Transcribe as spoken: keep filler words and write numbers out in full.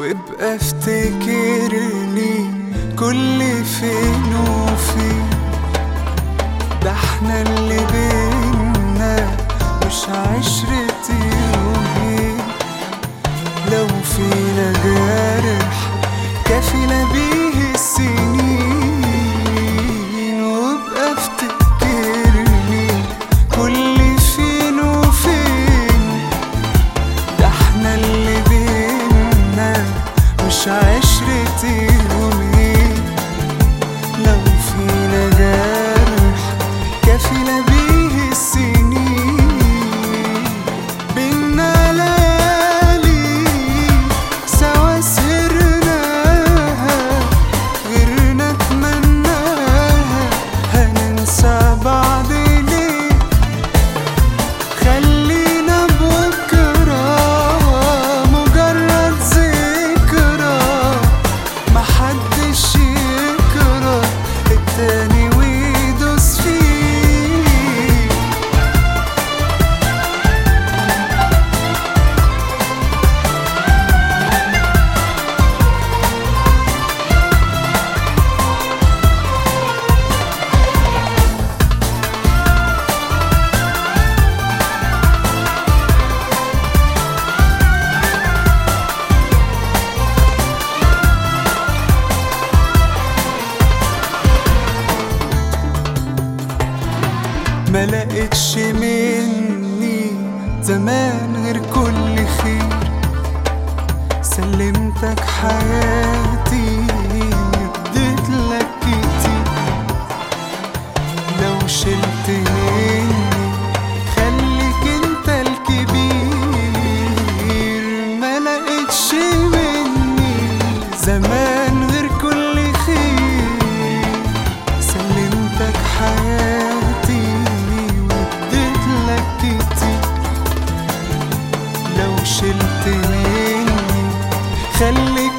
وابقى افتكرني كل فين وفين. ده احنا اللي بينا مش عشرة يومين. لو فينا جارح كافينا بيه السنين. وابقى افتكرني كل فين وفين. ده احنا اللي بينا مش عشرة يومين. لو فينا جارح كافينا بيه السنين. بينا ليالي سوا سهرناها غيرنا اتمناها. هننسى بعض ليه؟ خلينا بكرة مجرد ذكرى. محدش يكره التاني ويدوس فيه. ما لقيتش مني زمان غير كل خير. سلمتك حياتي اديت لك كتير. لو شلت مني خليك انت الكبير. ما لقيتش مني زمان غير كل خير. سلمتك حياتي لو شلت مني خليك